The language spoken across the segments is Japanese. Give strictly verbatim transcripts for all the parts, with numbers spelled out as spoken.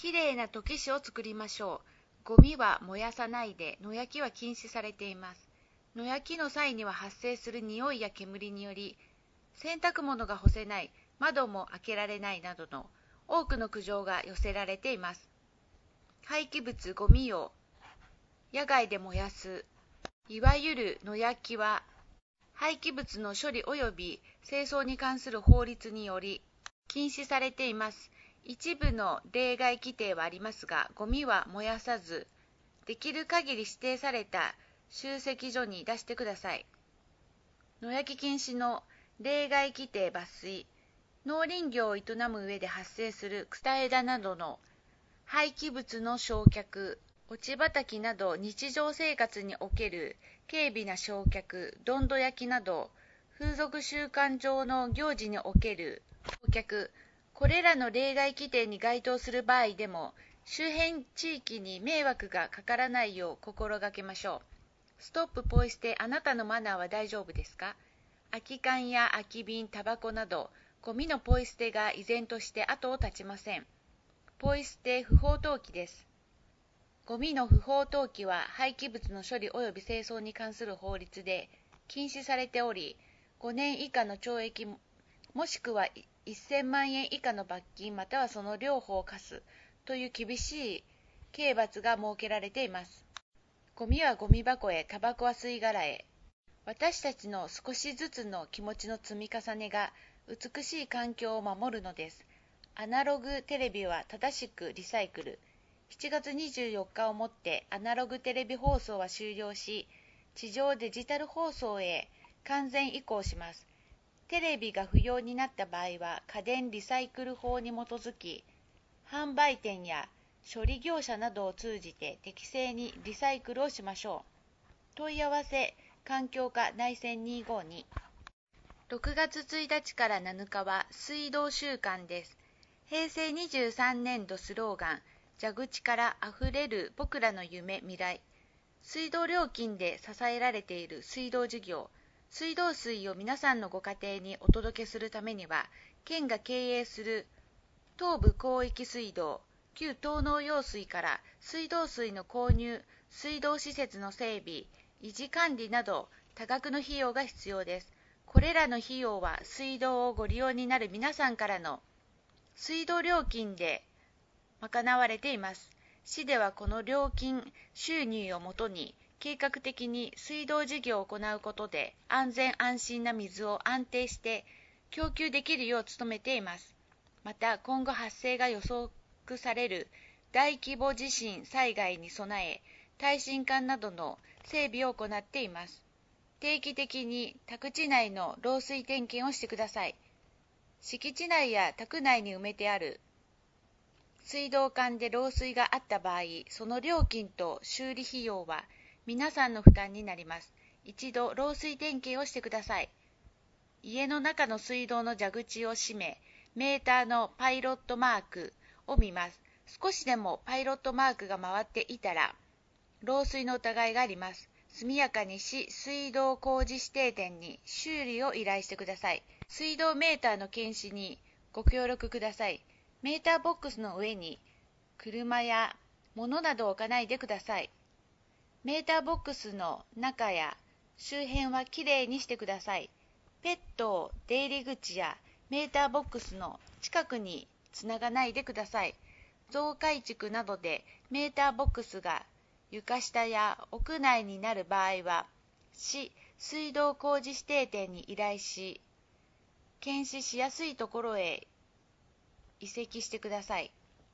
きれいな溶き紙を作りましょう。ゴミは燃やさないで、野焼きは禁止されています。野焼きの際には発生する匂いや煙により、洗濯物が干せない、窓も開けられないなどの多くの苦情が寄せられています。廃棄物、ゴミを野外で燃やす、いわゆる野焼きは、廃棄物の処理及び清掃に関する法律により禁止されています。一部の例外規定はありますが、ゴミは燃やさず、できる限り指定された集積所に出してください。野焼き禁止の例外規定抜粋、農林業を営む上で発生する草枝などの廃棄物の焼却、落ち畑など日常生活における軽微な焼却、どんど焼きなど風俗習慣上の行事における焼却、これらの例外規定に該当する場合でも、周辺地域に迷惑がかからないよう心がけましょう。ストップポイ捨て、あなたのマナーは大丈夫ですか？空き缶や空き瓶、タバコなど、ゴミのポイ捨てが依然として後を絶ちません。ポイ捨て不法投棄です。ゴミの不法投棄は廃棄物の処理及び清掃に関する法律で禁止されており、ごねん以下の懲役もしくはせんまんえん以下の罰金またはその両方を科すという厳しい刑罰が設けられています。ゴミはゴミ箱へ、タバコは吸い殻へ。私たちの少しずつの気持ちの積み重ねが美しい環境を守るのです。アナログテレビは正しくリサイクル。しちがつにじゅうよっかをもってアナログテレビ放送は終了し、地上デジタル放送へ完全移行します。テレビが不要になった場合は家電リサイクル法に基づき、販売店や処理業者などを通じて適正にリサイクルをしましょう。問い合わせ、環境課内線にひゃくごじゅうに。ろくがつついたちからなのかは水道週間です。へいせいにじゅうさんねんどスローガン、蛇口からあふれる僕らの夢未来。水道料金で支えられている水道事業。水道水を皆さんのご家庭にお届けするためには、県が経営する東部広域水道、旧東納用水から水道水の購入、水道施設の整備、維持管理など多額の費用が必要です。これらの費用は水道をご利用になる皆さんからの水道料金で賄われています。市ではこの料金収入をもとに計画的に水道事業を行うことで安全安心な水を安定して供給できるよう努めています。また今後発生が予測される大規模地震災害に備え、耐震管などの整備を行っています。定期的に宅地内の漏水点検をしてください。敷地内や宅内に埋めてある水道管で漏水があった場合、その料金と修理費用は皆さんの負担になります。一度漏水点検をしてください。家の中の水道の蛇口を閉め、メーターのパイロットマークを見ます。少しでもパイロットマークが回っていたら、漏水の疑いがあります。速やかに市水道工事指定店に修理を依頼してください。水道メーターの検視にご協力ください。メーターボックスの上に車や物などを置かないでください。メーターボックスの中や周辺はきれいにしてください。ペットを出入り口やメーターボックスの近くにつながないでください。増改築などでメーターボックスが床下や屋内になる場合は、市水道工事指定店に依頼し、検視しやすいところへ移籍してください。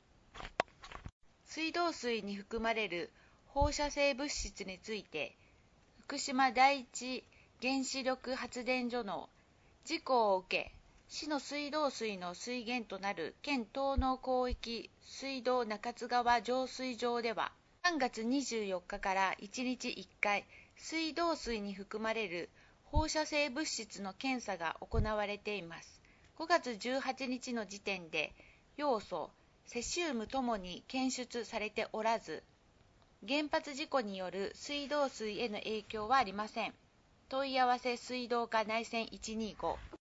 水道水に含まれる放射性物質について、福島第一原子力発電所の事故を受け、市の水道水の水源となる県東納広域水道中津川浄水場では、さんがつにじゅうよっかからいちにちいっかい、水道水に含まれる放射性物質の検査が行われています。ごがつじゅうはちにちの時点で、ヨウ素、セシウムともに検出されておらず、原発事故による水道水への影響はありません。問い合わせ水道課内線いちにーご。